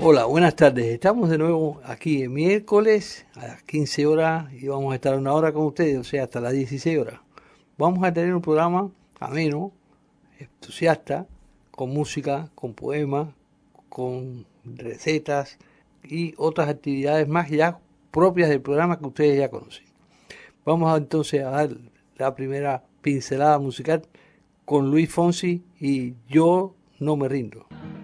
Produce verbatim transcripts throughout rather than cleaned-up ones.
Hola, buenas tardes. Estamos de nuevo aquí el miércoles a las quince horas y vamos a estar una hora con ustedes, o sea, hasta las dieciséis horas. Vamos a tener un programa ameno, entusiasta, con música, con poemas, con recetas y otras actividades más ya propias del programa que ustedes ya conocen. Vamos a, entonces a dar la primera pincelada musical con Luis Fonsi y Yo no me rindo.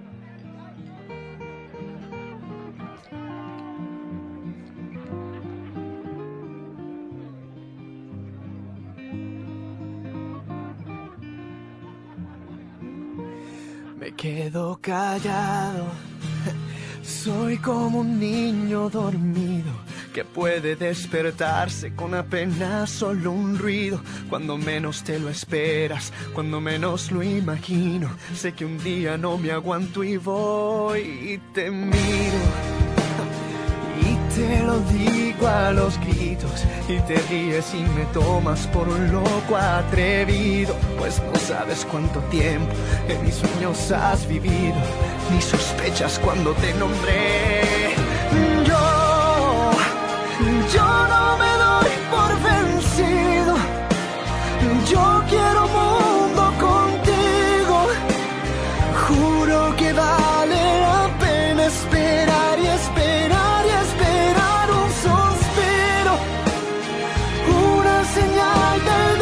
Me quedo callado, soy como un niño dormido que puede despertarse con apenas solo un ruido. Cuando menos te lo esperas, cuando menos lo imagino, sé que un día no me aguanto y voy y te miro y te lo digo a los gritos y te ríes y me tomas por un loco atrevido, pues no sabes cuánto tiempo en mis sueños has vivido, ni sospechas cuando te nombré. Yo, yo no me doy por vencido, yo quiero mundo contigo, juro que vale la pena esperar y esperar y esperar un suspiro, una señal del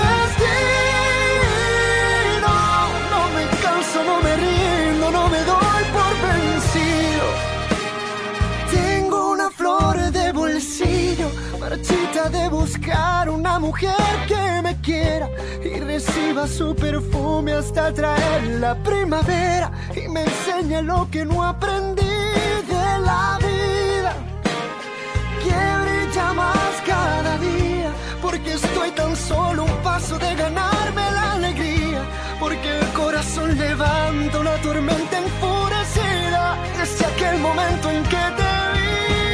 destino. No me canso, no me rindo, no me doy por vencido. Tengo una flor de bolsillo, marchita de buscar una mujer que me quiera y reciba su perfume hasta traer la primavera y me enseñe lo que no aprendí de la vida, que brilla más cada día, porque estoy tan solo un paso de ganarme la alegría, porque el corazón levanta una tormenta enfurecida desde aquel momento en que te vi.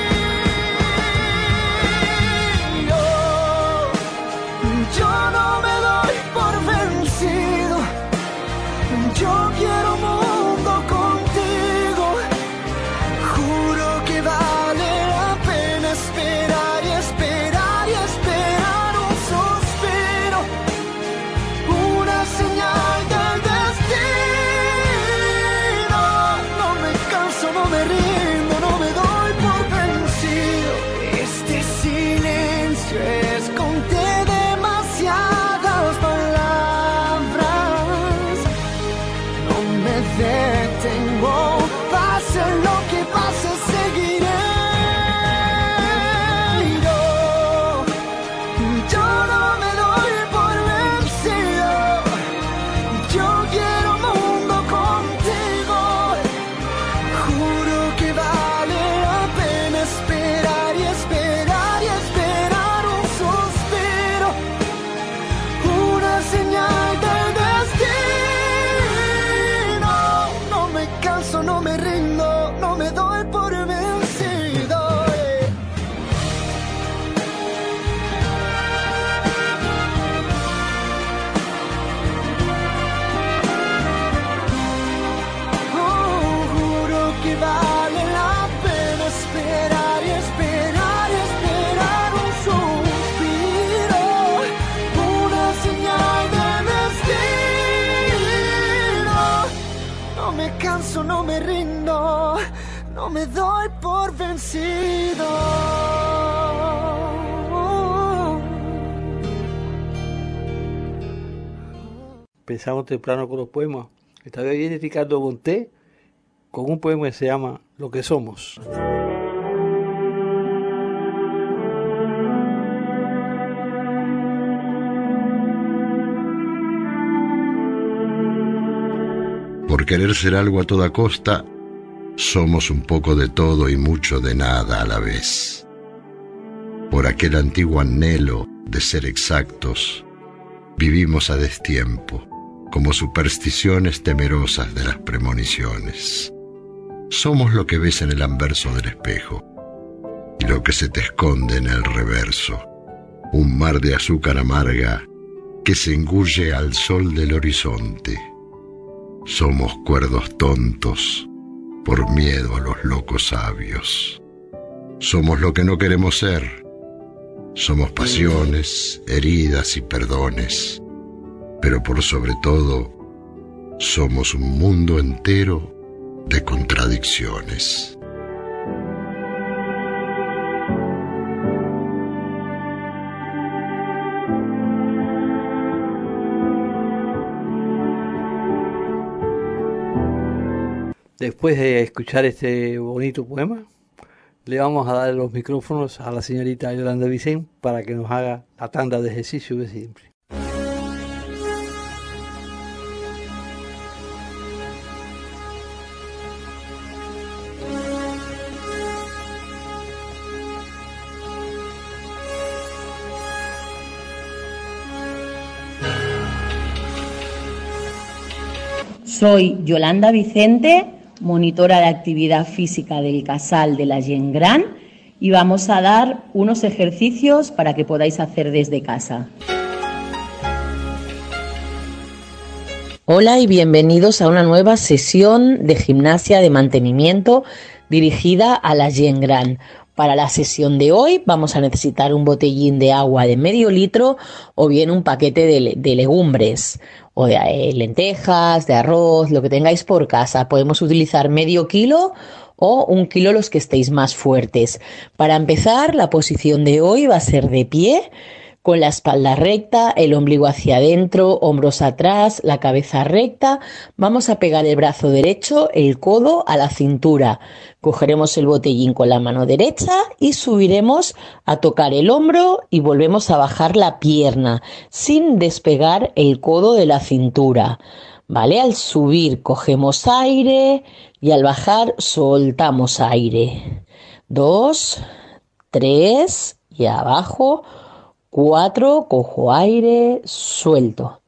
Yo no me doy por vencido, yo quiero mundo contigo, juro que vale la pena esperar y esperar y esperar un suspiro, una señal del destino. No me canso, no me rindo, no me doy por vencido. Este silencio es contigo. Detengo, pase lo que pase, seguiré. Yo, yo no me doy por vencido, yo quiero mundo contigo, juro que vale la pena esperar y esperar y esperar un suspiro, una señal del destino. No me rindo, no me doy por vencido. Eh. Oh, juro que vale la pena esperar y esperar y esperar un suspiro, una señal de destino. No me canso, no me rindo, no me doy por vencido. Pensamos temprano con los poemas. Esta vez viene Ricardo Bonté con un poema que se llama Lo que somos. Por querer ser algo a toda costa, somos un poco de todo y mucho de nada a la vez. Por aquel antiguo anhelo de ser exactos, vivimos a destiempo, como supersticiones temerosas de las premoniciones. Somos lo que ves en el anverso del espejo y lo que se te esconde en el reverso, un mar de azúcar amarga que se engulle al sol del horizonte. Somos cuerdos tontos por miedo a los locos sabios. Somos lo que no queremos ser. Somos pasiones, heridas y perdones. Pero por sobre todo, somos un mundo entero de contradicciones. Después de escuchar este bonito poema, le vamos a dar los micrófonos a la señorita Yolanda Vicent para que nos haga la tanda de ejercicio de siempre. Soy Yolanda Vicente, monitora de actividad física del Casal de la Gent Gran, y vamos a dar unos ejercicios para que podáis hacer desde casa. Hola y bienvenidos a una nueva sesión de gimnasia de mantenimiento dirigida a la Gent Gran. Para la sesión de hoy vamos a necesitar un botellín de agua de medio litro o bien un paquete de, de legumbres o de eh, lentejas, de arroz, lo que tengáis por casa. Podemos utilizar medio kilo o un kilo los que estéis más fuertes. Para empezar, la posición de hoy va a ser de pie, con la espalda recta, el ombligo hacia adentro, hombros atrás, la cabeza recta. Vamos a pegar el brazo derecho, el codo a la cintura. Cogeremos el botellín con la mano derecha y subiremos a tocar el hombro y volvemos a bajar la pierna sin despegar el codo de la cintura. ¿Vale? Al subir cogemos aire y al bajar soltamos aire. Dos, tres y abajo. Cuatro, cojo aire, suelto.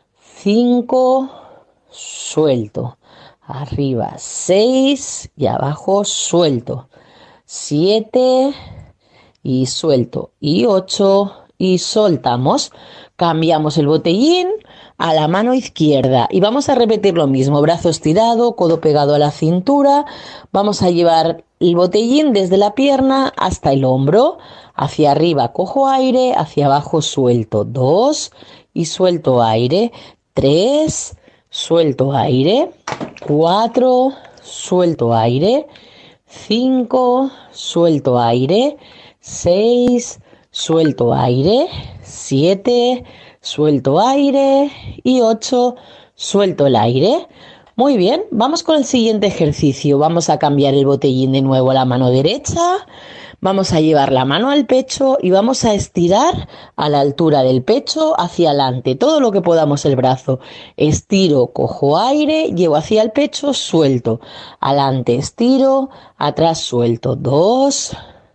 Cinco, suelto. Arriba, seis y abajo, suelto. Siete y suelto. Y ocho y soltamos. Cambiamos el botellín a la mano izquierda y vamos a repetir lo mismo. Brazo estirado, codo pegado a la cintura. Vamos a llevar el botellín desde la pierna hasta el hombro. Hacia arriba cojo aire, hacia abajo suelto. Dos y suelto aire. Tres, suelto aire. Cuatro, suelto aire. Cinco, suelto aire. Seis, suelto aire. Siete, suelto aire. Y ocho, suelto el aire. Muy bien, vamos con el siguiente ejercicio. Vamos a cambiar el botellín de nuevo a la mano derecha. Vamos a llevar la mano al pecho y vamos a estirar a la altura del pecho hacia adelante, todo lo que podamos el brazo. Estiro, cojo aire, llevo hacia el pecho, suelto. Adelante, estiro, atrás, suelto. Dos,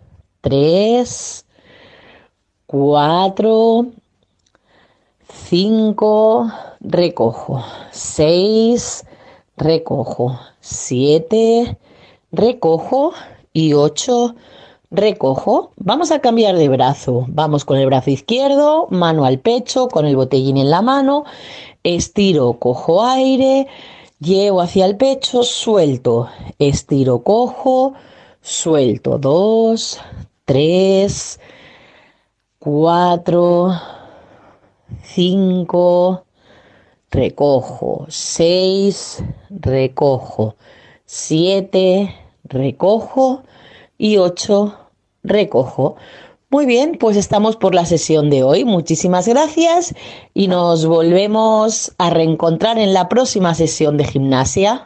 tres, cuatro, cinco, recojo. Seis, recojo. Siete, recojo. Y ocho, recojo. Vamos a cambiar de brazo. Vamos con el brazo izquierdo, mano al pecho, con el botellín en la mano. Estiro, cojo aire, llevo hacia el pecho, suelto. Estiro, cojo, suelto. Dos, tres, cuatro, cinco, recojo. Seis, recojo. Siete, recojo. Y ocho, recojo. Muy bien, pues estamos por la sesión de hoy. Muchísimas gracias y nos volvemos a reencontrar en la próxima sesión de gimnasia.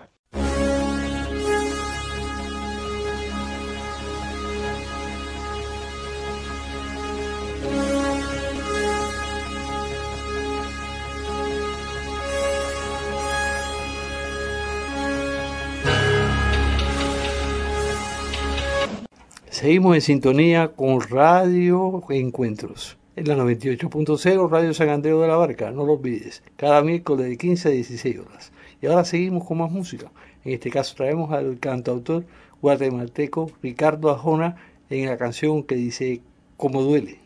Seguimos en sintonía con Radio Encuentros, en la noventa y ocho punto cero, Radio San Andreu de la Barca, no lo olvides, cada miércoles de quince a dieciséis horas. Y ahora seguimos con más música. En este caso traemos al cantautor guatemalteco Ricardo Arjona en la canción que dice Como duele.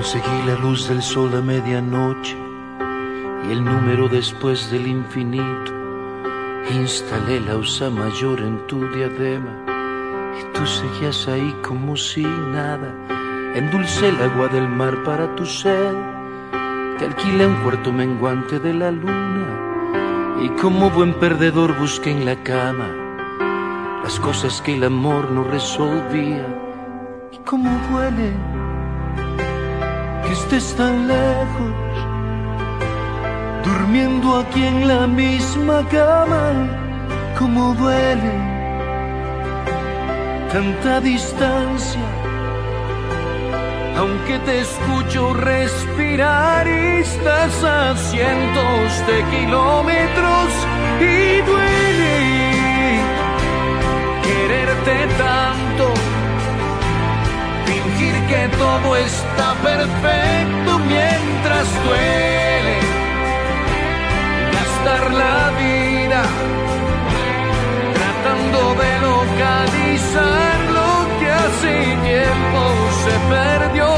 Conseguí la luz del sol a medianoche y el número después del infinito. Instalé la Ursa mayor en tu diadema y tú seguías ahí como si nada. Endulcé el agua del mar para tu sed, te alquilé un cuarto menguante de la luna y como buen perdedor busqué en la cama las cosas que el amor no resolvía. Y cómo duele que estés tan lejos, durmiendo aquí en la misma cama. Cómo duele tanta distancia, aunque te escucho respirar y estás a cientos de kilómetros. Y duele quererte tanto, fingir que todo está perfecto mientras duele gastar la vida tratando de localizar lo que hace tiempo se perdió.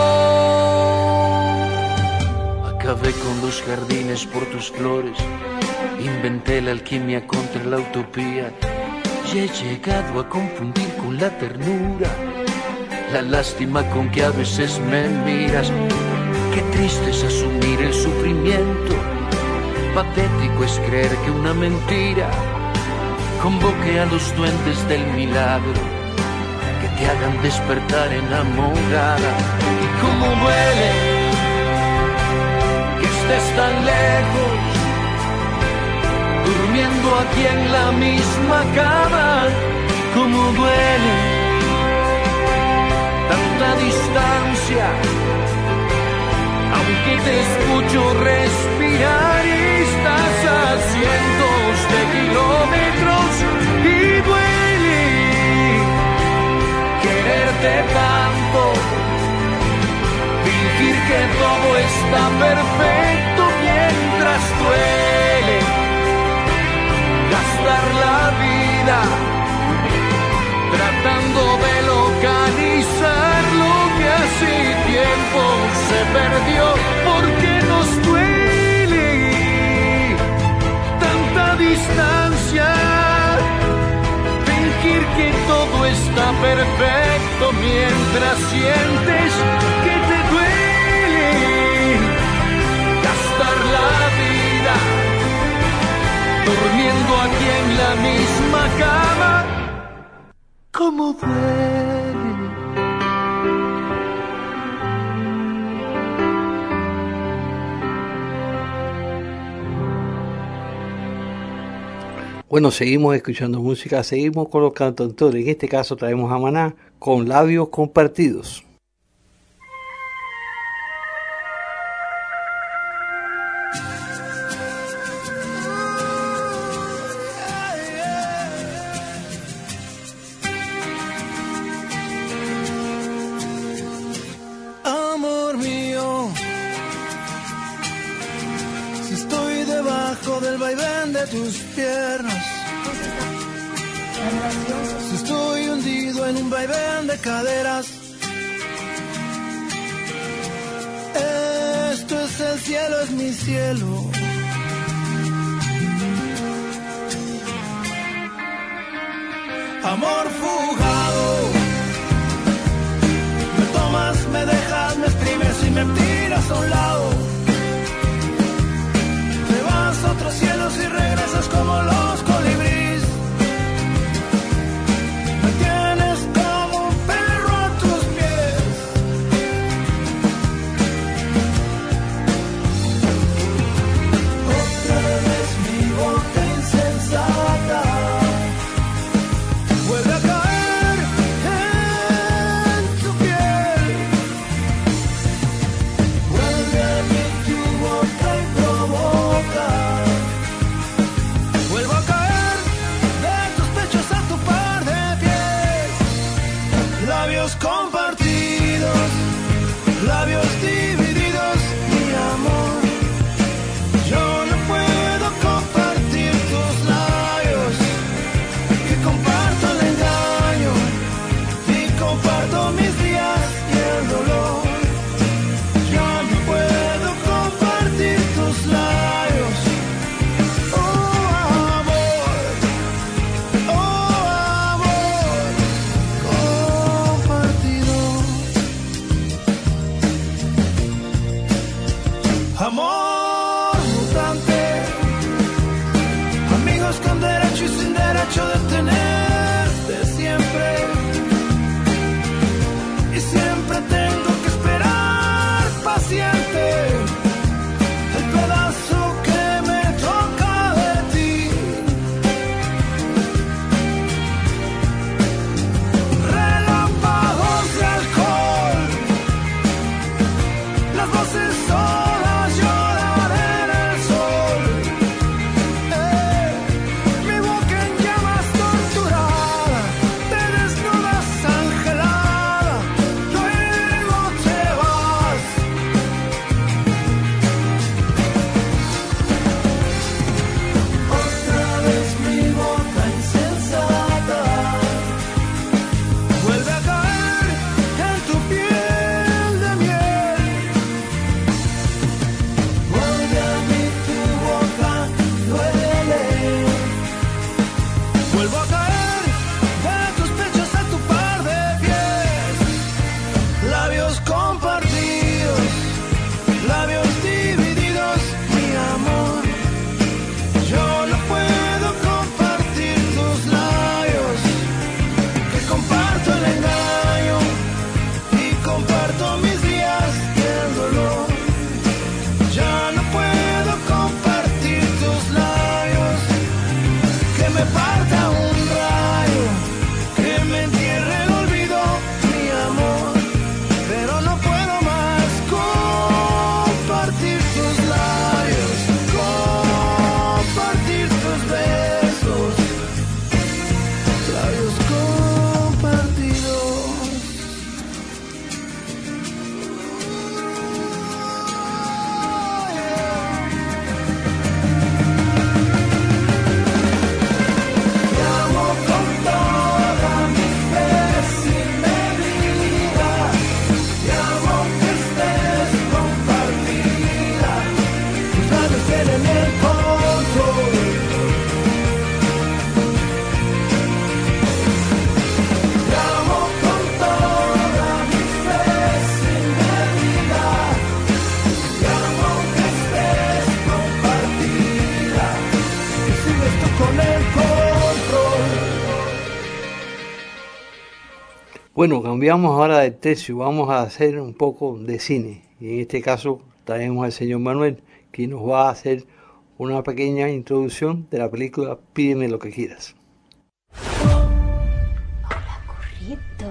Acabé con los jardines por tus flores, inventé la alquimia contra la utopía y he llegado a confundir con la ternura la lástima con que a veces me miras. Qué triste es asumir el sufrimiento, patético es creer que una mentira convoque a los duendes del milagro que te hagan despertar enamorada. Y cómo duele que estés tan lejos, durmiendo aquí en la misma cama. Cómo duele tanta distancia, aunque te escucho respirar y estás a cientos de kilómetros. Y duele quererte tanto, fingir que todo está perfecto mientras duele gastar la vida tratando de localizar lo que hace tiempo se perdió. Porque nos duele tanta distancia, fingir que todo está perfecto mientras sientes que te duele gastar la vida durmiendo aquí en la misma cama. Cómo duele. Bueno, seguimos escuchando música, seguimos con los cantautores. En este caso traemos a Maná con Labios Compartidos. Tus piernas, si estoy hundido en un vaivén de caderas, esto es el cielo, es mi cielo. Amor fugado, me tomas, me dejas, me exprimes y me tiras a un lado. Te vas a otros cielos y regresas como los colibríes. Me tienes como un perro a tus pies. Otra vez mi boca insensata vuelve a caer en tu piel. Vuelve a hecho de tenerte siempre. Y siempre tengo que esperar paciente el pedazo que me toca de ti. Relámpagos de alcohol, las voces solas lloran en el sol. Eh, mi boca en llamas torturada, te desnudas angelada, luego te vas. Otra vez mi boca insensata vuelve a caer en tu piel de miel. Vuelve a mí, tu boca duele. Vuelvo a caer de tus pechos a tu par de pies. Labios compartidos, labios divididos, mi amor. Yo no puedo compartir tus labios, que comparto el engaño y comparto mis días y el dolor. Ya no puedo compartir tus labios, que me parta un rayo, que me entierre el olvido, mi amor. Pero no puedo más compartir tus labios, compartir tus besos, labios compartidos. Te amo con toda mi fe sin medida, te amo que estés compartida, tus labios tienen el control. Te amo con toda mi fe sin medida, te amo que estés compartida, y sigues tú con el control. Bueno, cambiamos ahora de tercio, vamos a hacer un poco de cine. Y en este caso traemos al señor Manuel, que nos va a hacer una pequeña introducción de la película Pídeme lo que quieras. Hola, currito.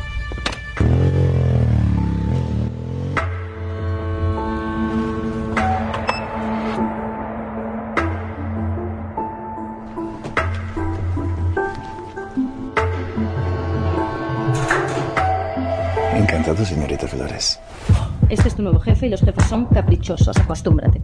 Encantado, señorita Flores. Este es tu nuevo jefe y los jefes son caprichosos. Acostúmbrate.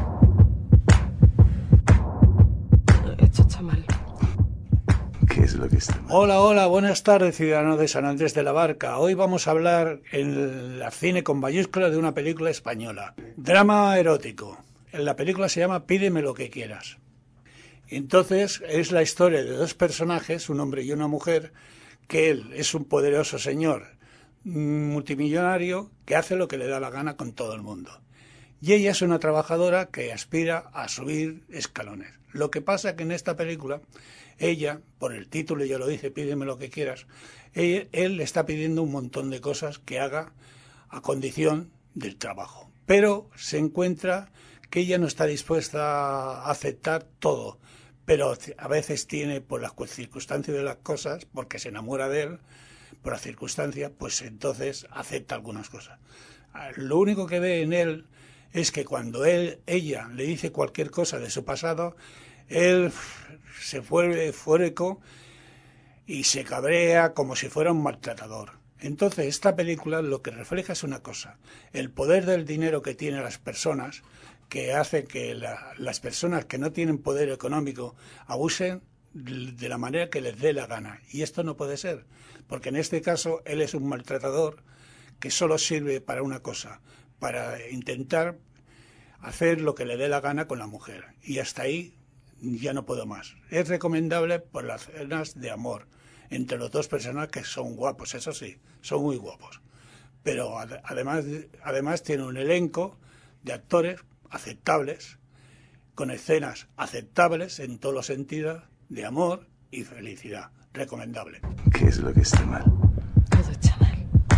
Esto está mal. ¿Qué es lo que está mal? Hola, hola, buenas tardes, ciudadanos de San Andrés de la Barca. Hoy vamos a hablar en la cine con mayúsculas de una película española. Drama erótico. La película se llama Pídeme lo que quieras. Entonces, es la historia de dos personajes, un hombre y una mujer, que él es un poderoso señor multimillonario que hace lo que le da la gana con todo el mundo. Y ella es una trabajadora que aspira a subir escalones. Lo que pasa que en esta película, ella, por el título ya lo dice, pídeme lo que quieras, él, él le está pidiendo un montón de cosas que haga a condición del trabajo. Pero se encuentra que ella no está dispuesta a aceptar todo, pero a veces tiene, por las circunstancias de las cosas, porque se enamora de él, por la circunstancia, pues entonces acepta algunas cosas. Lo único que ve en él es que cuando él, ella le dice cualquier cosa de su pasado, él se vuelve fúrico y se cabrea como si fuera un maltratador. Entonces esta película lo que refleja es una cosa: el poder del dinero que tienen las personas, que hace que la, las personas que no tienen poder económico abusen de la manera que les dé la gana. Y esto no puede ser, porque en este caso él es un maltratador que solo sirve para una cosa, para intentar hacer lo que le dé la gana con la mujer. Y hasta ahí ya no puedo más. Es recomendable por las escenas de amor entre los dos personajes, que son guapos, eso sí, son muy guapos. Pero ad- además, además tiene un elenco de actores aceptables, con escenas aceptables en todos los sentidos, de amor y felicidad. Recomendable. ¿Qué es lo que está mal? Todo está mal.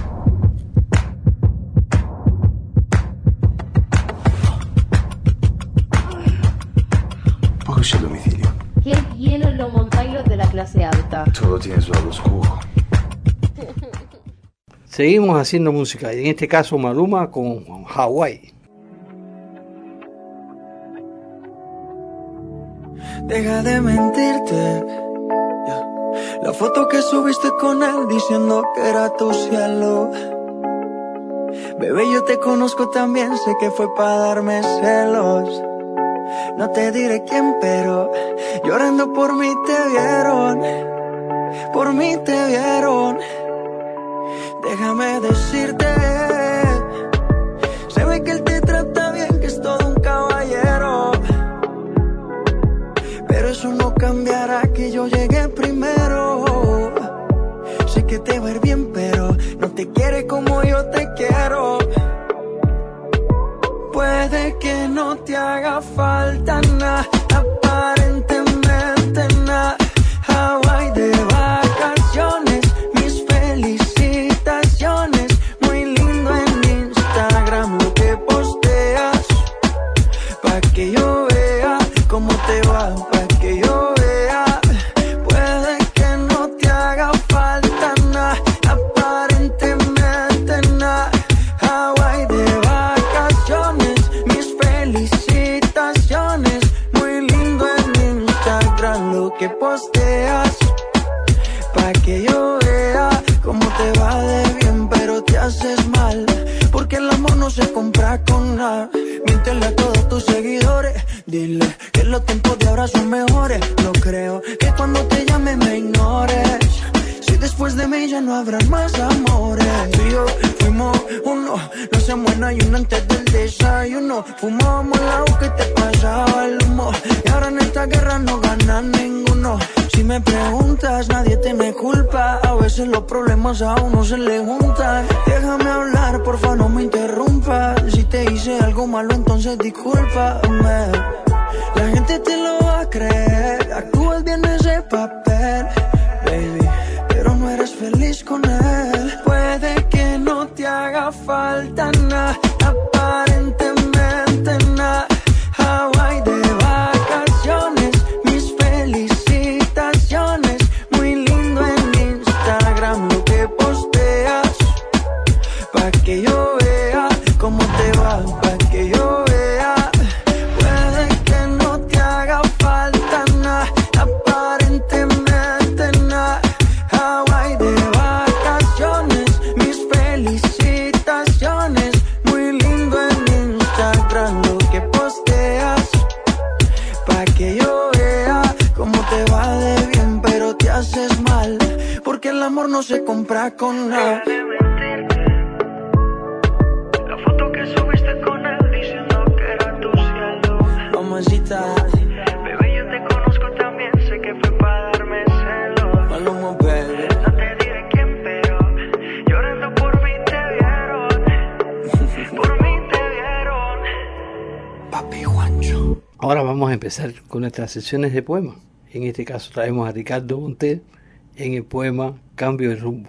Póngase a domicilio. Qué bien os lo montáis los de la clase alta. Todo tiene su lado oscuro. Seguimos haciendo música, y en este caso Maluma con Hawái. Deja de mentirte. Yeah. La foto que subiste con él diciendo que era tu cielo. Bebé, yo te conozco también, sé que fue para darme celos. No te diré quién, pero llorando por mí te vieron. Por mí te vieron. Déjame decirte, se ve que él te trata bien, que es todo un caballero. Pero eso no cambiará que yo llegué primero. Sé que te va a ir bien, pero no te quiere como yo te quiero. Puede que no te haga falta nada, aparentemente nada. Hawái de vacaciones, mis felicitaciones. Muy lindo en Instagram lo que posteas, pa' que yo vea cómo te va, pa' que yo vea. Puede que no te haga falta nada, aparentemente nada. Hawái de vacaciones, mis felicitaciones. Muy lindo en Instagram lo que posteas, pa' que yo vea cómo te va de bien, pero te haces mal, porque el amor no se compra con nada. Míntele a todos tus seguidores, dile que los tiempos de ahora son mejores. No creo que cuando te llame me ignores, si después de mí ya no habrá más amores. Tú y yo fuimos uno, no se muera y uno antes del desayuno. Fumábamos la boca y te pasaba el humo, y ahora en esta guerra no gana ninguno. Si me preguntas, nadie tiene culpa, a veces los problemas a uno se le juntan. Déjame hablar, porfa, no me interrumpas. Si te hice algo malo, entonces discúlpame. La gente te lo va a creer, actúas bien ese papel, baby, pero no eres feliz con él. Puede que no te haga falta nada, aparentemente nada. Hawái de vacaciones, mis felicitaciones. Muy lindo en Instagram lo que posteas, pa' que yo vea cómo te va, pa' que yo vea. Puede que no te haga falta nada, aparentemente nada. Hawái de vacaciones, mis felicitaciones. Muy lindo en Instagram lo que posteas, pa' que yo vea cómo te va de bien, pero te haces mal, porque el amor no se compra con nada. La foto que subiste con él diciendo que era tu cielo. Mamacita, bebé, yo te conozco también, sé que fue para darme celos. Maluma, baby. No te diré quién, pero llorando por mí te vieron. Por mí te vieron. Papi Juancho. Ahora vamos a empezar con nuestras sesiones de poemas. En este caso traemos a Ricardo Montes en el poema Cambio de rumbo.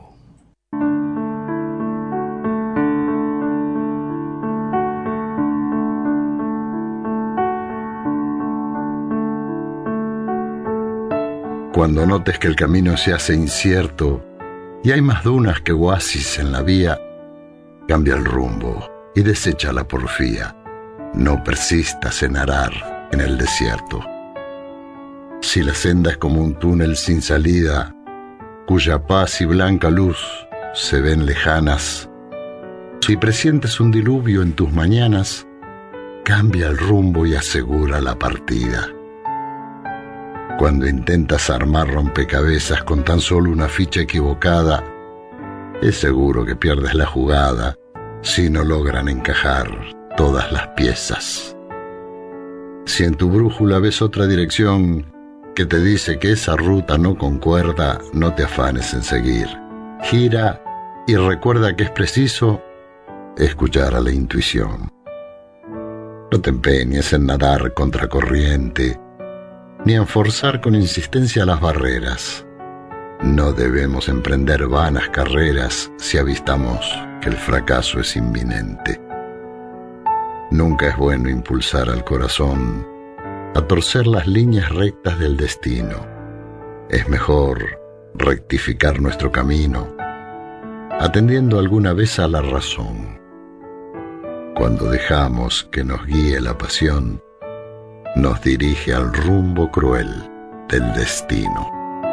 Cuando notes que el camino se hace incierto y hay más dunas que oasis en la vía, cambia el rumbo y desecha la porfía. No persistas en arar en el desierto. Si la senda es como un túnel sin salida, cuya paz y blanca luz se ven lejanas, si presientes un diluvio en tus mañanas, cambia el rumbo y asegura la partida. Cuando intentas armar rompecabezas con tan solo una ficha equivocada, es seguro que pierdes la jugada si no logran encajar todas las piezas. Si en tu brújula ves otra dirección que te dice que esa ruta no concuerda, no te afanes en seguir. Gira y recuerda que es preciso escuchar a la intuición. No te empeñes en nadar contracorriente, ni en forzar con insistencia las barreras. No debemos emprender vanas carreras si avistamos que el fracaso es inminente. Nunca es bueno impulsar al corazón a torcer las líneas rectas del destino. Es mejor rectificar nuestro camino, atendiendo alguna vez a la razón. Cuando dejamos que nos guíe la pasión, nos dirige al rumbo cruel del destino.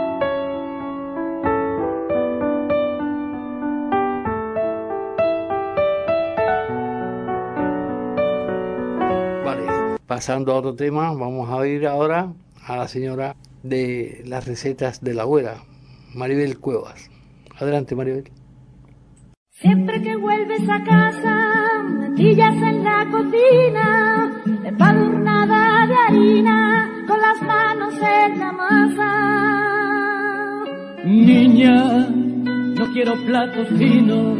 Vale, pasando a otro tema, vamos a ir ahora a la señora de las recetas de la abuela, Maribel Cuevas. Adelante, Maribel. Siempre que vuelves a casa, me pillas en la cocina, empadurnada de harina, con las manos en la masa. Niña, no quiero platos finos,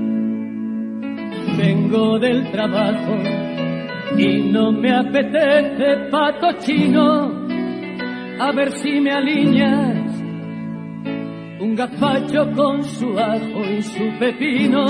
vengo del trabajo y no me apetece pato chino. A ver si me alineas un gazpacho con su ajo y su pepino.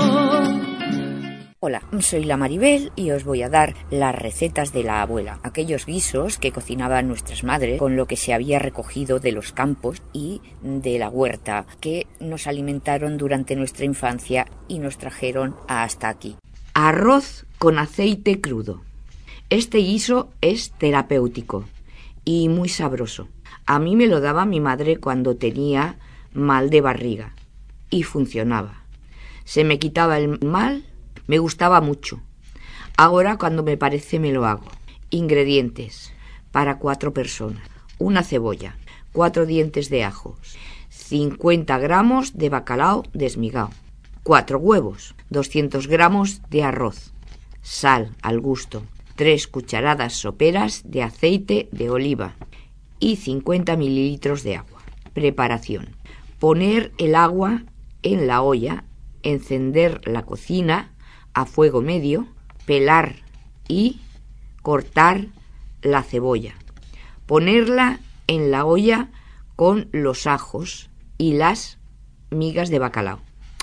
Hola, soy la Maribel y os voy a dar las recetas de la abuela, aquellos guisos que cocinaban nuestras madres con lo que se había recogido de los campos y de la huerta, que nos alimentaron durante nuestra infancia y nos trajeron hasta aquí. Arroz con aceite crudo. Este guiso es terapéutico y muy sabroso. A mí me lo daba mi madre cuando tenía mal de barriga y funcionaba. Se me quitaba el mal, me gustaba mucho. Ahora cuando me parece me lo hago. Ingredientes para cuatro personas: una cebolla, cuatro dientes de ajo, cincuenta gramos de bacalao desmigado, cuatro huevos, doscientos gramos de arroz, sal al gusto, tres cucharadas soperas de aceite de oliva y cincuenta mililitros de agua. Preparación: poner el agua en la olla, encender la cocina a fuego medio, pelar y cortar la cebolla, ponerla en la olla con los ajos y las migas de bacalao,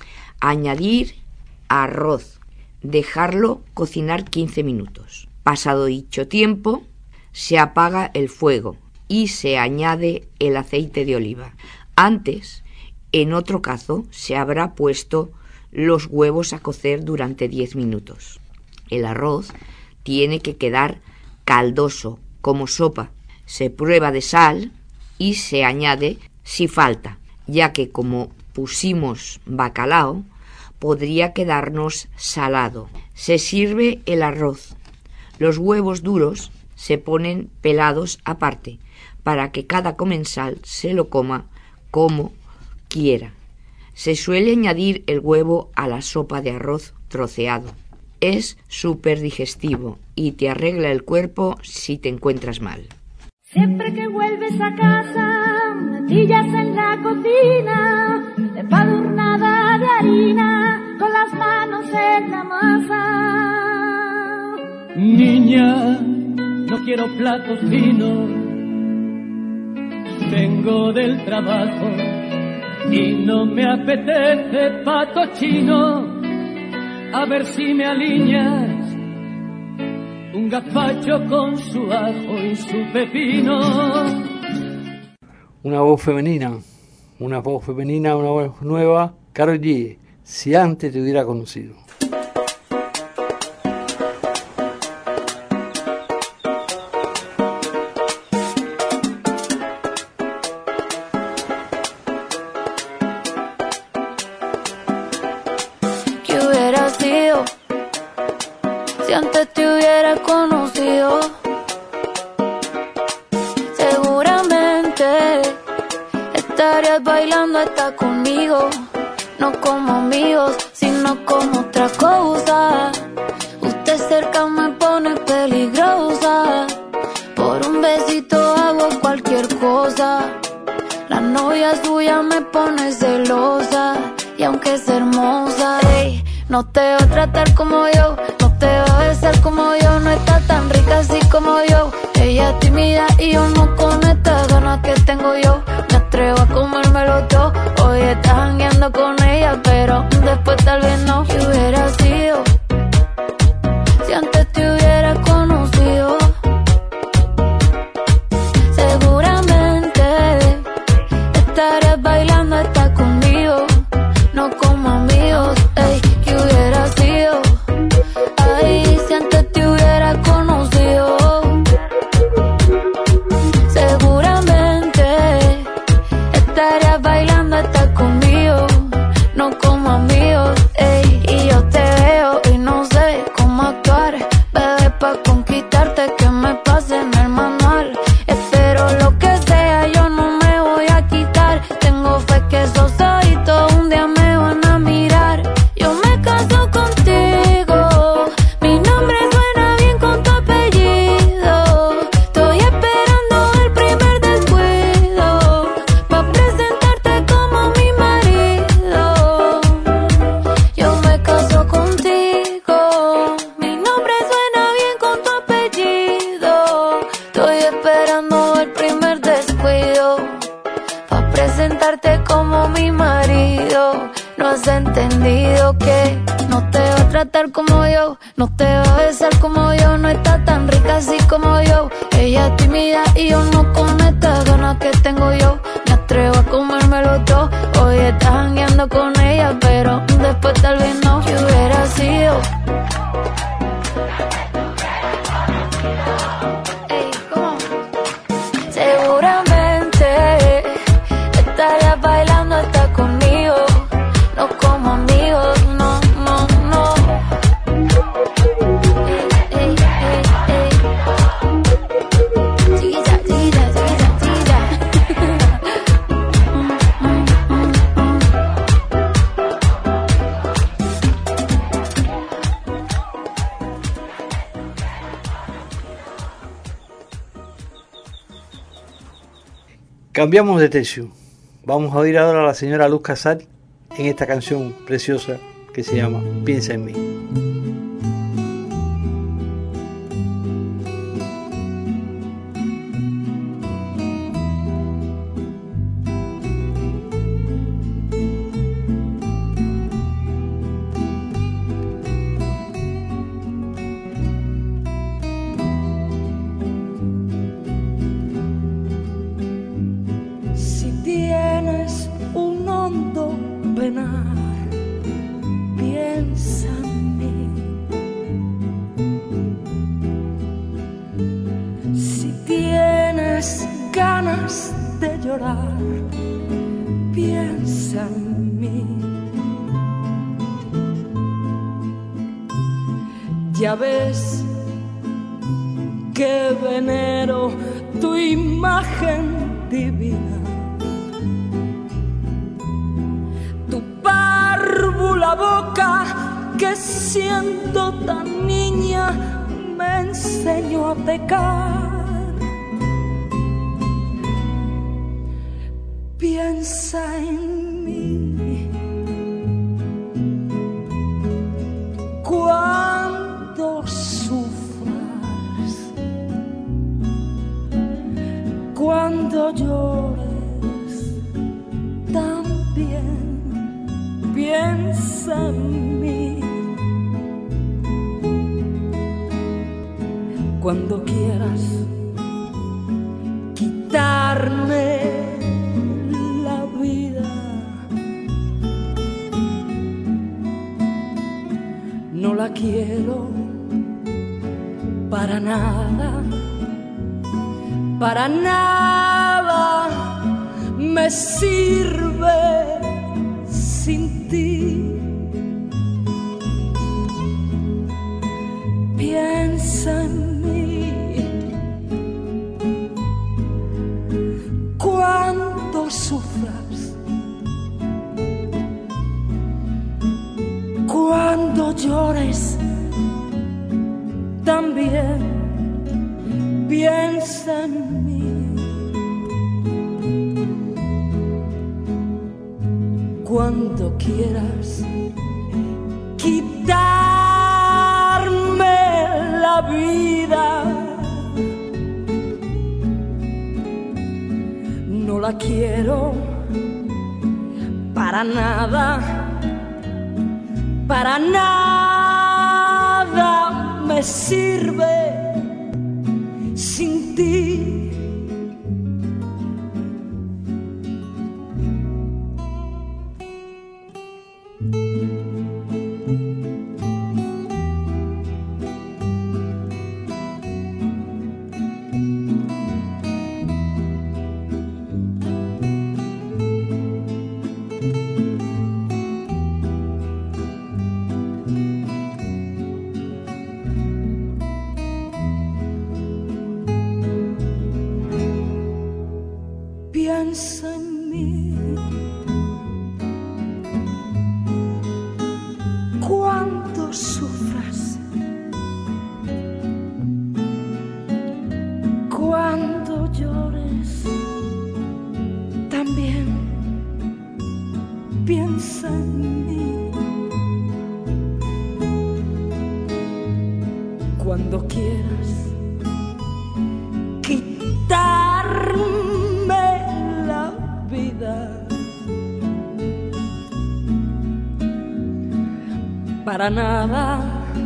añadir arroz, dejarlo cocinar quince minutos. Pasado dicho tiempo, se apaga el fuego y se añade el aceite de oliva. Antes, en otro cazo, se habrá puesto los huevos a cocer durante diez minutos. El arroz tiene que quedar caldoso, como sopa. Se prueba de sal y se añade si falta, ya que como pusimos bacalao, podría quedarnos salado. Se sirve el arroz. Los huevos duros se ponen pelados aparte, para que cada comensal se lo coma como quiera. Se suele añadir el huevo a la sopa de arroz troceado. Es súper digestivo y te arregla el cuerpo si te encuentras mal. Siempre que vuelves a casa, me pillas en la cocina, empadurnada de harina, con las manos en la masa. Niña, no quiero platos finos, vengo del trabajo y no me apetece pato chino. A ver si me alineas un gazpacho con su ajo y su pepino. Una voz femenina, una voz femenina, una voz nueva. Karol G, si antes te hubiera conocido. Si antes te hubiera conocido, seguramente estarías bailando hasta conmigo, no como amigos, sino como otra cosa. Usted cerca me pone peligrosa, por un besito hago cualquier cosa. La novia suya me pone celosa, y aunque es hermosa, ey, no te va a tratar como yo, no te va a besar como yo, no está tan rica así como yo. Ella Ella es tímida y yo no con estas ganas que tengo yo. Me atrevo a comérmelo todo. Hoy estás jangueando con ella, pero después tal vez no. ¿Qué hubiera sido si antes te hubiera conocido? Seguramente estarías bailando hasta conmigo, no como amigos. Ey, ¿qué hubiera sido? Ay, si antes te hubiera conocido. Seguramente estarías bailando hasta conmigo, no como amigos. Ey, y yo te veo y no sé cómo actuar, bebé, pa' conquistarte que me pasen el manual. Espero lo que sea, yo no me voy a quitar. Tengo fe que esos ojitos un día me van a mirar. Yo me caso contigo, mi nombre suena bien con tu apellido. Estoy esperando el primer descuido pa' presentarte como mi marido. Yo me caso contigo, mi nombre suena bien con tu apellido. Estoy esperando el primer descuido pa' presentarte como mi marido. No has entendido que no te va a tratar como yo, no te va a besar como yo, no está tan rica así como yo. Ella es tímida y yo no con estas ganas que tengo yo. Me atrevo a comérmelo todo. Hoy estás jangueando con ella, pero después tal vez no. ¿Qué hubiera sido? Ey, ¿cómo? Seguramente estarías bailando hasta conmigo, no como amigos, no, no, no. Ey, ey, ey, ey. Chiquita, chiquita, chiquita, chiquita. Mm, mm, mm, mm. Cambiamos de tercio. Vamos a oír ahora a la señora Luz Casal en esta canción preciosa que se llama Piensa en mí. Si tienes un hondo penar, piensa en mí. Si tienes ganas de llorar, piensa en mí. Ya ves que venero tu imagen divina, tu párvula boca que siendo tan niña me enseñó a pecar. Piensa en mí cuando sufras, cuando llores también. Piensa en mí cuando quieras quitarme la vida. No la quiero para nada, para nada me sirve sin ti. Piensa en mí cuando sufras, cuando llores también. Piensa en mí cuando quieras quitarme la vida. la quiero para nada, para nada me sirve sin ti. Piensa en mí cuando sufras, cuando llores, también piensa en mí. Cuando quieras quitarme la vida, para nada,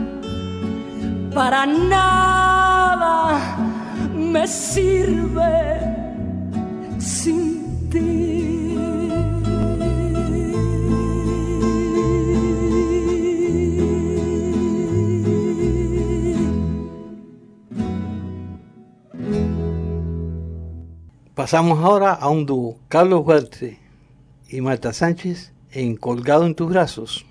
para nada me sirve sin ti. Pasamos ahora a un dúo, Carlos Huarte y Marta Sánchez en Colgado en tus brazos.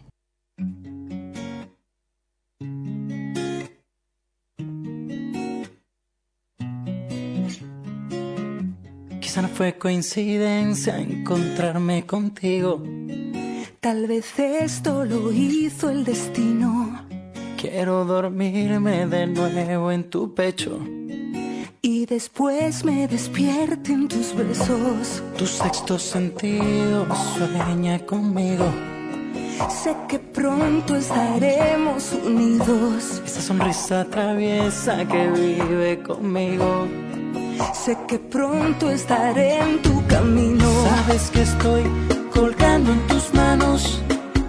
Quizá no fue coincidencia encontrarme contigo. Tal vez esto lo hizo el destino. Quiero dormirme de nuevo en tu pecho y después me despierte en tus besos. Tu sexto sentido sueña conmigo. Sé que pronto estaremos unidos. Esa sonrisa traviesa que vive conmigo. Sé que pronto estaré en tu camino. Sabes que estoy colgando en tus manos,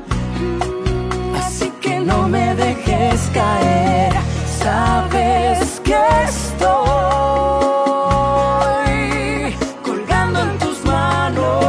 así que no me dejes caer. Sabes que estoy colgando en tus manos.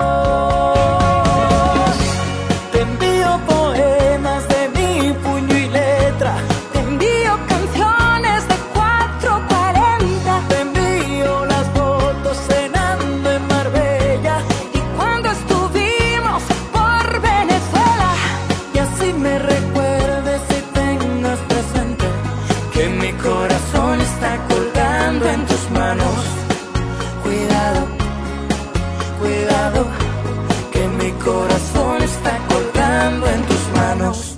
Te envío poemas de mi puño y letra. Te envío canciones de cuatro cuarenta. Te envío las fotos cenando en Marbella y cuando estuvimos por Venezuela. Y así me recuerdes y tengas presente que mi corazón está colgando en tus manos. Cuidado, cuidado, que mi corazón está colgando en tus manos.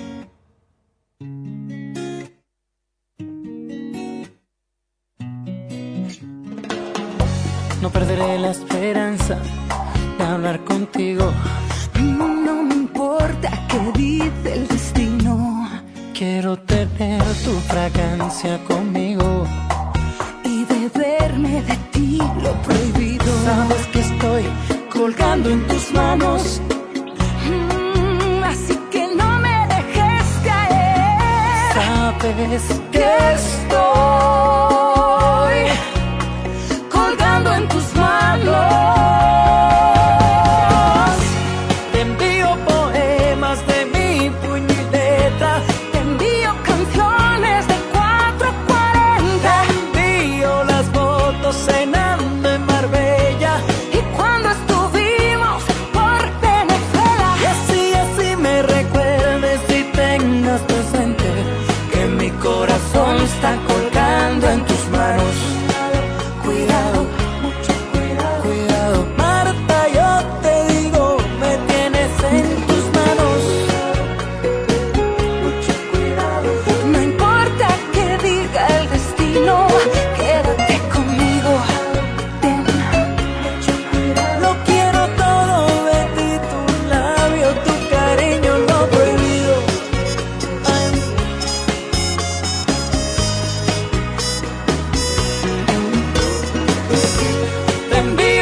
No perderé la esperanza de hablar contigo. No me importa qué dice el destino. Quiero tener tu fragancia conmigo y beberme de ti lo prohibido. Sabes que estoy colgando en tus manos, mm, así que no me dejes caer. Sabes que estoy colgando en tus manos. Te envío poemas de mi puño y letra. Te envío canciones de cuatro cuarenta. Te envío las fotos cenando en Marbella y cuando estuvimos por Venezuela. Y así, así me recuerdes y tengas presente que mi corazón está colgando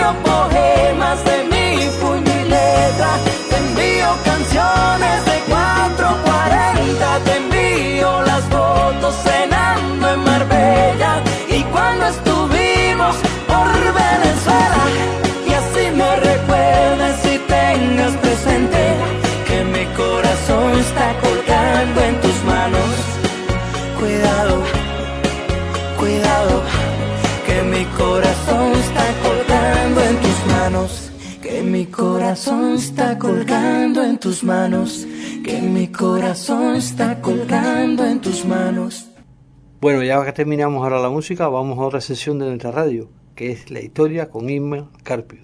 envío poemas de mi puño y letra, te envío canciones de cuatro cuarenta, te envío las fotos cenando en Marbella y cuando estuvimos por Venezuela, y así me recuerdes y tengas presente que mi corazón está colgando en tus manos. Cuidado, cuidado, que mi corazón está colgando en tus manos, que mi corazón está colgando en tus manos, que mi corazón está colgando en tus manos. Bueno, ya que terminamos ahora la música, vamos a otra sesión de nuestra radio, que es La Historia con Irma Carpio.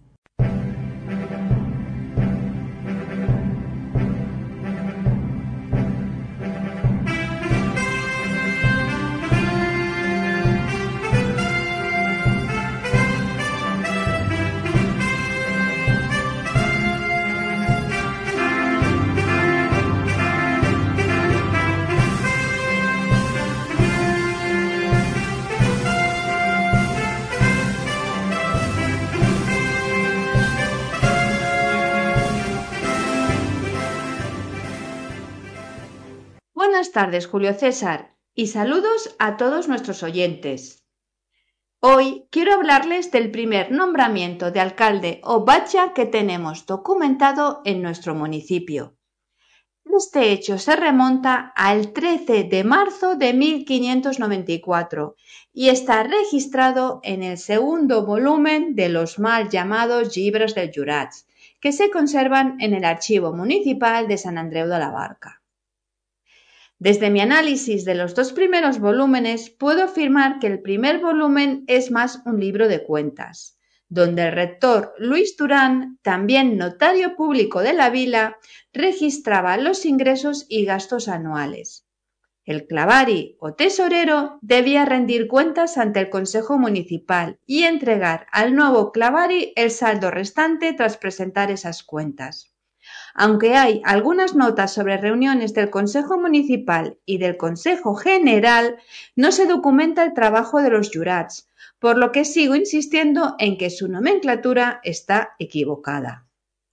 Buenas tardes, Julio César, y saludos a todos nuestros oyentes. Hoy quiero hablarles del primer nombramiento de alcalde o bacha que tenemos documentado en nuestro municipio. Este hecho se remonta al trece de marzo de mil quinientos noventa y cuatro y está registrado en el segundo volumen de los mal llamados Llibres dels Jurats, que se conservan en el Archivo Municipal de San Andreu de la Barca. Desde mi análisis de los dos primeros volúmenes, puedo afirmar que el primer volumen es más un libro de cuentas, donde el rector Luis Durán, también notario público de la vila, registraba los ingresos y gastos anuales. El clavari o tesorero debía rendir cuentas ante el Consejo Municipal y entregar al nuevo clavari el saldo restante tras presentar esas cuentas. Aunque hay algunas notas sobre reuniones del Consejo Municipal y del Consejo General, no se documenta el trabajo de los jurats, por lo que sigo insistiendo en que su nomenclatura está equivocada.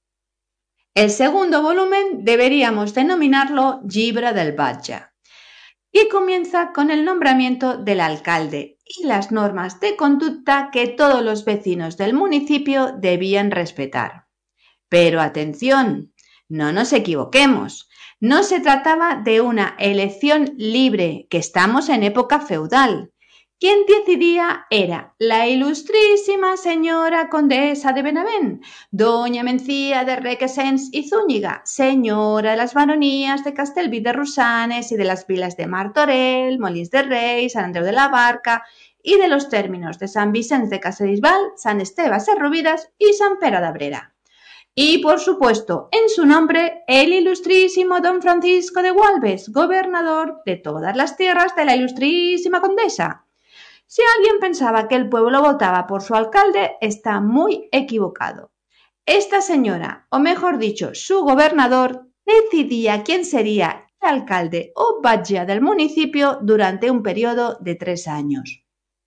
El segundo volumen deberíamos denominarlo Llibre del Batlle, y comienza con el nombramiento del alcalde y las normas de conducta que todos los vecinos del municipio debían respetar. Pero atención, no nos equivoquemos, no se trataba de una elección libre, que estamos en época feudal. Quien decidía era la ilustrísima señora condesa de Benavent, doña Mencía de Requesens y Zúñiga, señora de las baronías de Castellví de Rosanes y de las vilas de Martorell, Molins de Rei, Sant Andreu de la Barca y de los términos de Sant Vicenç de Castellbisbal, Sant Esteve Sesrovires y Sant Pere d'Abrera. Y, por supuesto, en su nombre, el ilustrísimo don Francisco de Gualbes, gobernador de todas las tierras de la ilustrísima condesa. Si alguien pensaba que el pueblo votaba por su alcalde, está muy equivocado. Esta señora, o mejor dicho, su gobernador, decidía quién sería el alcalde o batlle del municipio durante un periodo de tres años.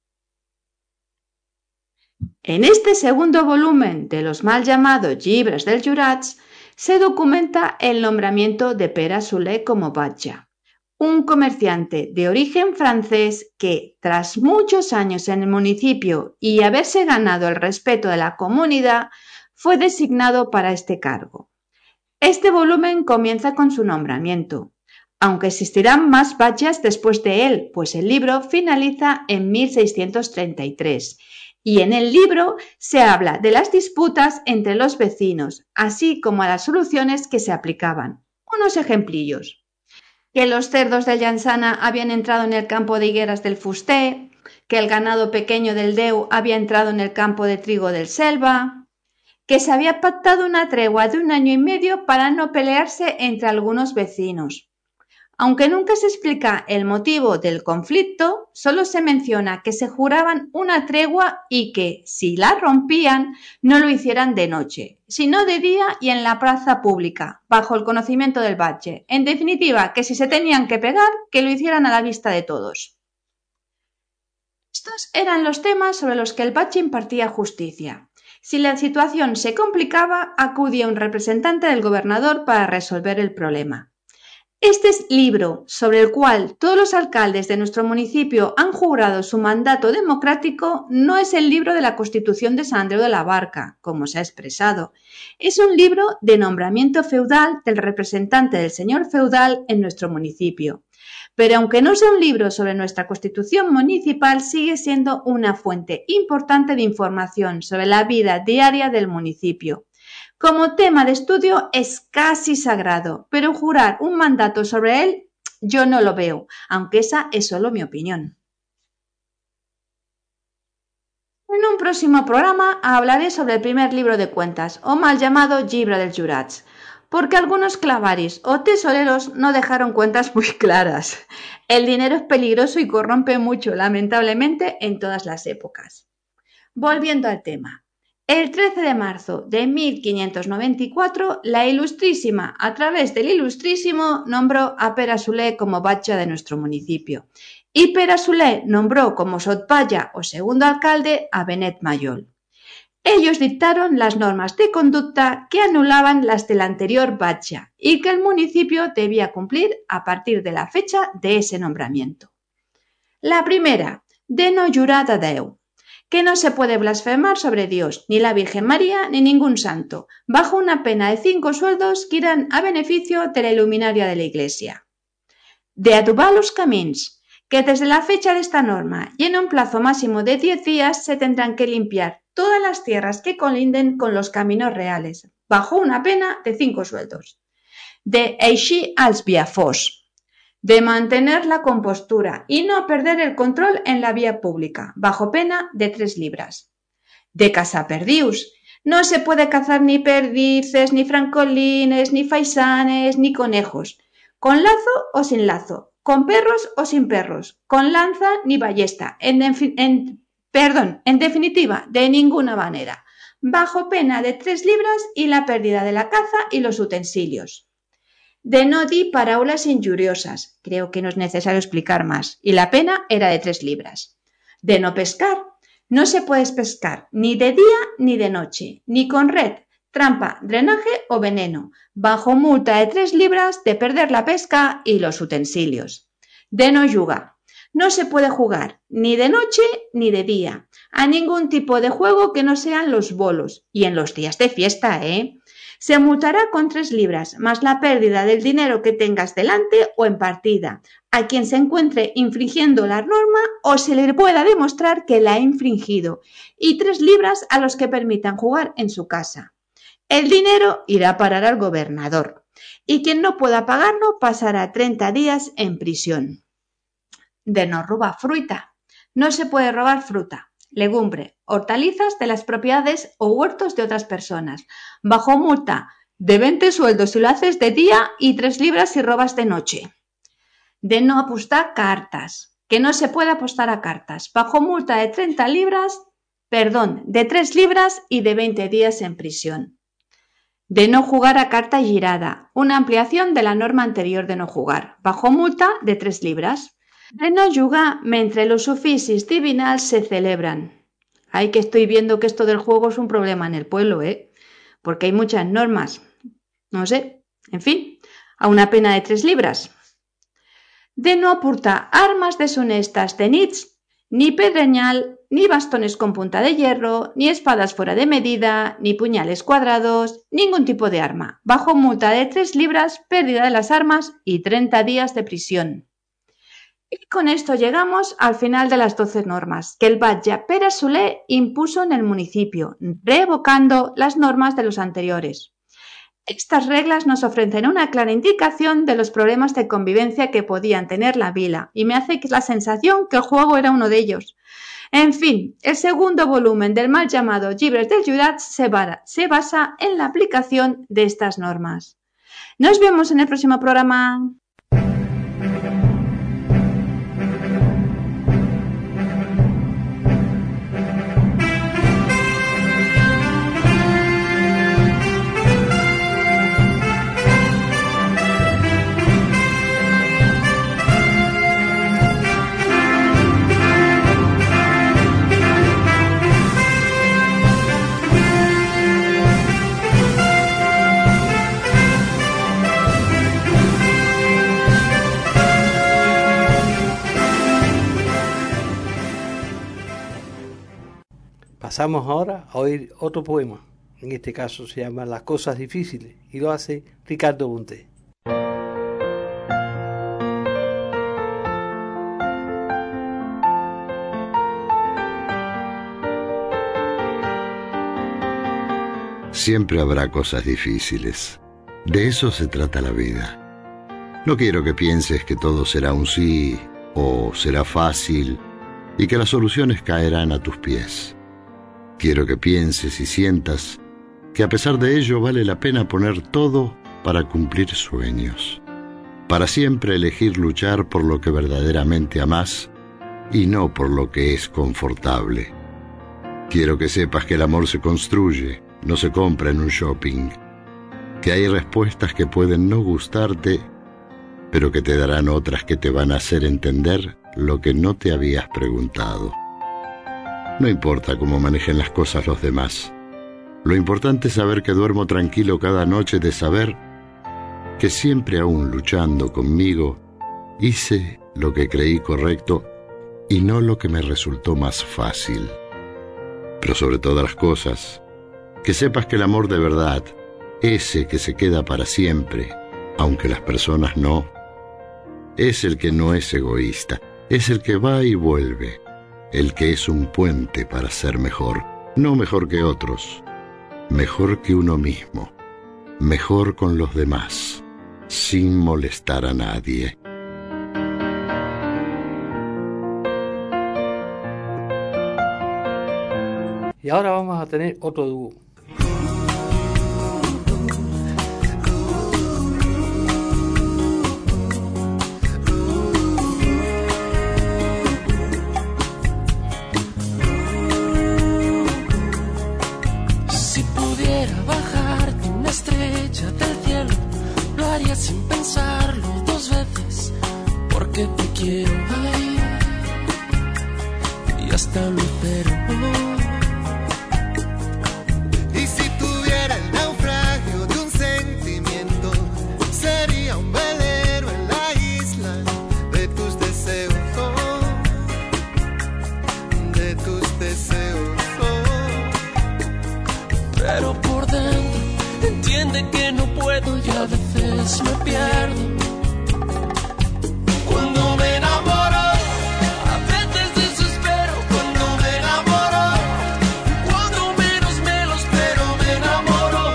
En este segundo volumen de los mal llamados Llibres dels Jurats se documenta el nombramiento de Pere Soler como batlle, un comerciante de origen francés que, tras muchos años en el municipio y haberse ganado el respeto de la comunidad, fue designado para este cargo. Este volumen comienza con su nombramiento, aunque existirán más batllles después de él, pues el libro finaliza en mil seiscientos treinta y tres. Y en el libro se habla de las disputas entre los vecinos, así como a las soluciones que se aplicaban. Unos ejemplillos. Que los cerdos de Llansana habían entrado en el campo de higueras del Fusté, que el ganado pequeño del Deu había entrado en el campo de trigo del Selva, que se había pactado una tregua de un año y medio para no pelearse entre algunos vecinos. Aunque nunca se explica el motivo del conflicto, solo se menciona que se juraban una tregua y que, si la rompían, no lo hicieran de noche, sino de día y en la plaza pública, bajo el conocimiento del batlle. En definitiva, que si se tenían que pegar, que lo hicieran a la vista de todos. Estos eran los temas sobre los que el batlle impartía justicia. Si la situación se complicaba, acudía un representante del gobernador para resolver el problema. Este libro, sobre el cual todos los alcaldes de nuestro municipio han jurado su mandato democrático, no es el libro de la Constitución de San Andreu de la Barca, como se ha expresado. Es un libro de nombramiento feudal del representante del señor feudal en nuestro municipio. Pero aunque no sea un libro sobre nuestra Constitución municipal, sigue siendo una fuente importante de información sobre la vida diaria del municipio. Como tema de estudio es casi sagrado, pero jurar un mandato sobre él yo no lo veo, aunque esa es solo mi opinión. En un próximo programa hablaré sobre el primer libro de cuentas, o mal llamado Llibre dels Jurats, porque algunos clavaris o tesoreros no dejaron cuentas muy claras. El dinero es peligroso y corrompe mucho, lamentablemente, en todas las épocas. Volviendo al tema. El trece de marzo de mil quinientos noventa y cuatro, la Ilustrísima, a través del Ilustrísimo, nombró a Pere Soler como batlla de nuestro municipio. Y Pere Soler nombró como sotbatlla o segundo alcalde a Benet Mayol. Ellos dictaron las normas de conducta que anulaban las del anterior batlla y que el municipio debía cumplir a partir de la fecha de ese nombramiento. La primera, de no jurar a Déu, que no se puede blasfemar sobre Dios, ni la Virgen María, ni ningún santo, bajo una pena de cinco sueldos que irán a beneficio de la iluminaria de la Iglesia. De adobar los camins, que desde la fecha de esta norma y en un plazo máximo de diez días se tendrán que limpiar todas las tierras que colinden con los caminos reales, bajo una pena de cinco sueldos. De eixir als viafors, de mantener la compostura y no perder el control en la vía pública, bajo pena de tres libras. De cazaperdius, no se puede cazar ni perdices, ni francolines, ni faisanes, ni conejos, con lazo o sin lazo, con perros o sin perros, con lanza ni ballesta, en, en, perdón, en definitiva, de ninguna manera, bajo pena de tres libras y la pérdida de la caza y los utensilios. De no dir paraules injuriosas, creo que no es necesario explicar más, y la pena era de tres libras. De no pescar, no se puede pescar ni de día ni de noche, ni con red, trampa, drenaje o veneno, bajo multa de tres libras de perder la pesca y los utensilios. De no jugar, no se puede jugar ni de noche ni de día, a ningún tipo de juego que no sean los bolos, y en los días de fiesta, ¿eh? Se multará con tres libras, más la pérdida del dinero que tengas delante o en partida, a quien se encuentre infringiendo la norma o se le pueda demostrar que la ha infringido, y tres libras a los que permitan jugar en su casa. El dinero irá a parar al gobernador, y quien no pueda pagarlo pasará treinta días en prisión. De no robar fruta. No se puede robar fruta, legumbre, hortalizas de las propiedades o huertos de otras personas, bajo multa de veinte sueldos si lo haces de día y tres libras si robas de noche. De no apostar cartas, que no se puede apostar a cartas, bajo multa de treinta libras, perdón, de tres libras y de veinte días en prisión. De no jugar a carta girada, una ampliación de la norma anterior de no jugar, bajo multa de tres libras. De no jugar mentre los oficis divinals se celebran. Ay, que estoy viendo que esto del juego es un problema en el pueblo, ¿eh? Porque hay muchas normas. No sé, en fin, a una pena de tres libras. De no aportar armas deshonestas de nits, ni pedreñal, ni bastones con punta de hierro, ni espadas fuera de medida, ni puñales cuadrados, ningún tipo de arma, bajo multa de tres libras, pérdida de las armas y treinta días de prisión. Y con esto llegamos al final de las doce normas que el batlle Pere Soler impuso en el municipio, revocando las normas de los anteriores. Estas reglas nos ofrecen una clara indicación de los problemas de convivencia que podían tener la vila, y me hace la sensación que el juego era uno de ellos. En fin, el segundo volumen del mal llamado Llibres dels Jurats se, se basa en la aplicación de estas normas. Nos vemos en el próximo programa. Pasamos ahora a oír otro poema. En este caso se llama Las cosas difíciles y lo hace Ricardo Bunté. Siempre habrá cosas difíciles. De eso se trata la vida. No quiero que pienses que todo será un sí o será fácil y que las soluciones caerán a tus pies. Quiero que pienses y sientas que a pesar de ello vale la pena poner todo para cumplir sueños, para siempre elegir luchar por lo que verdaderamente amás y no por lo que es confortable. Quiero que sepas que el amor se construye, no se compra en un shopping, que hay respuestas que pueden no gustarte, pero que te darán otras que te van a hacer entender lo que no te habías preguntado. No importa cómo manejen las cosas los demás. Lo importante es saber que duermo tranquilo cada noche, de saber que siempre aún luchando conmigo hice lo que creí correcto y no lo que me resultó más fácil. Pero sobre todas las cosas, que sepas que el amor de verdad, ese que se queda para siempre, aunque las personas no, es el que no es egoísta, es el que va y vuelve, el que es un puente para ser mejor, no mejor que otros, mejor que uno mismo, mejor con los demás, sin molestar a nadie. Y ahora vamos a tener otro dúo. Sin pensarlo dos veces, porque te quiero, ay, y hasta lo espero. Y si tuviera el naufragio de un sentimiento, sería un velero en la isla de tus deseos, oh, de tus deseos, oh. Pero por dentro entiende que no puedo y a veces me pierdo. Cuando me enamoro, a veces desespero. Cuando me enamoro, cuando menos me lo espero, me enamoro.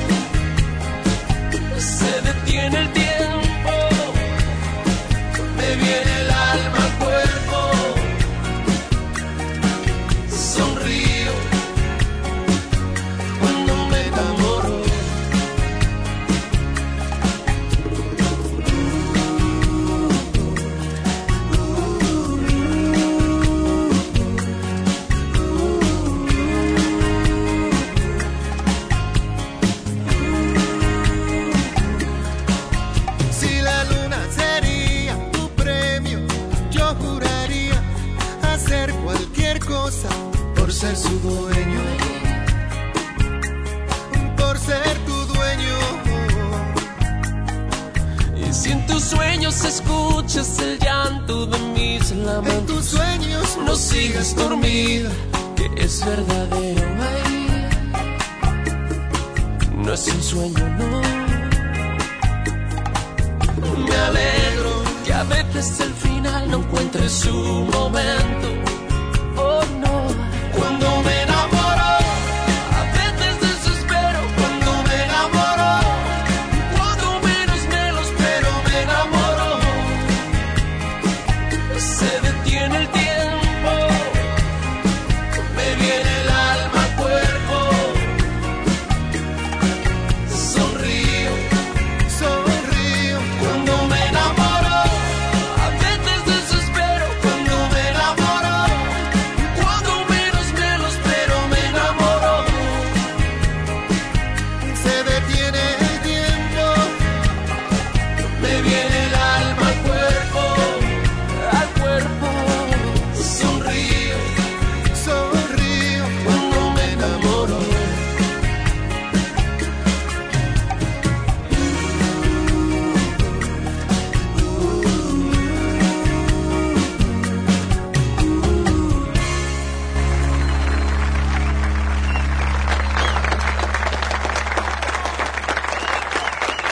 Se detiene el tiempo, me viene el alma al cuerpo. Sonrío cuando me enamoro. Por ser su dueño, por ser tu dueño. Y si en tus sueños escuchas el llanto de mis lamentos, en tus sueños no sigas dormida, que es verdadero, ay, no es un sueño, no. Me alegro que a veces el final no encuentre su momento. Oh no, cuando me enamoro, a veces desespero. Cuando me enamoro, cuando menos me lo espero, me enamoro. Se detiene el tiempo, me viene el alma al cuerpo. Sonrío, sonrío. Cuando me enamoro, a veces desespero. Cuando me enamoro,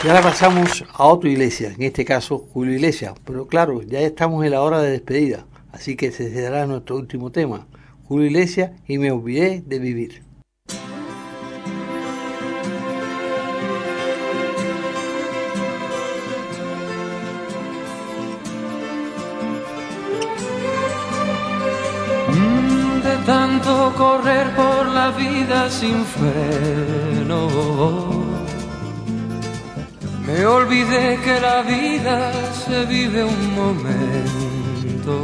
Y ahora pasamos a otro Iglesias, en este caso Julio Iglesias, pero claro, ya estamos en la hora de despedida, así que se será nuestro último tema, Julio Iglesias y Me olvidé de vivir. De tanto correr por la vida sin freno, me olvidé que la vida se vive un momento.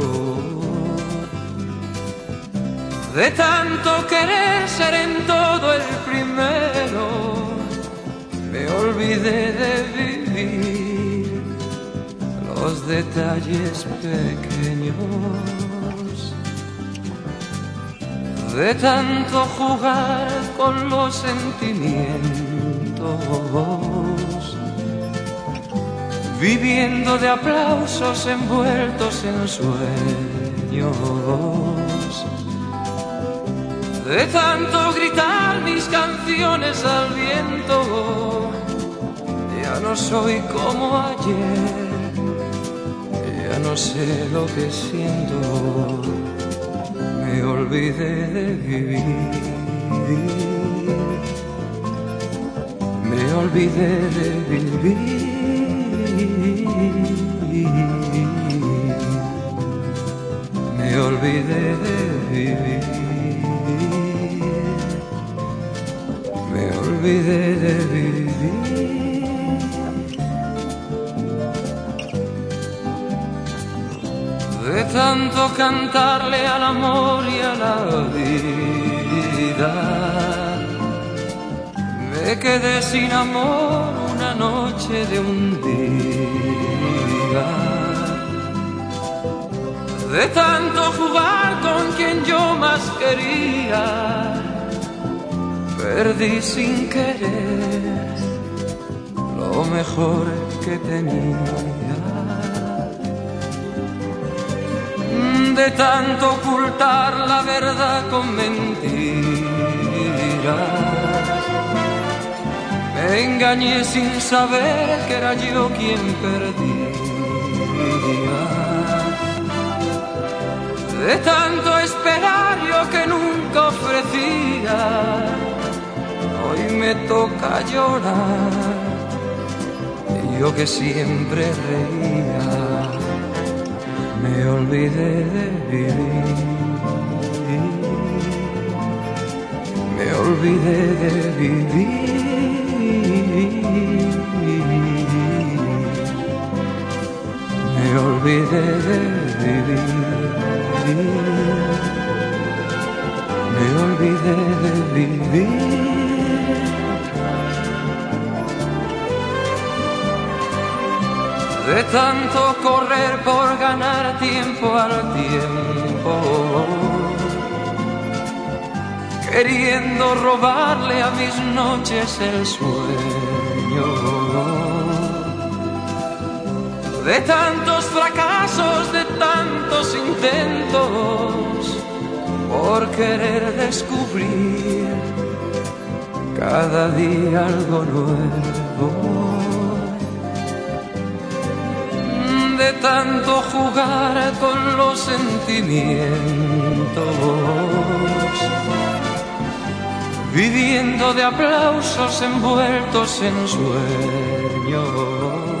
De tanto querer ser en todo el primero, me olvidé de vivir los detalles pequeños. De tanto jugar con los sentimientos, viviendo de aplausos envueltos en sueños. De tanto gritar mis canciones al viento, ya no soy como ayer, ya no sé lo que siento. Me olvidé de vivir, me olvidé de vivir, me olvidé de vivir, me olvidé de vivir. De tanto cantarle al amor y a la vida, me quedé sin amor una noche de un día. De tanto jugar con quien yo más quería, perdí sin querer lo mejor que tenía. De tanto ocultar la verdad con mentiras, me engañé sin saber que era yo quien perdía. De tanto esperar yo que nunca ofrecía, hoy me toca llorar, yo que siempre reía. Me olvidé de vivir, me olvidé de vivir, me olvidé de vivir, me olvidé de vivir. De tanto correr por ganar tiempo al tiempo, queriendo robarle a mis noches el sueño. De tantos fracasos, de tantos intentos, por querer descubrir cada día algo nuevo. De tanto jugar con los sentimientos, viviendo de aplausos envueltos en sueños.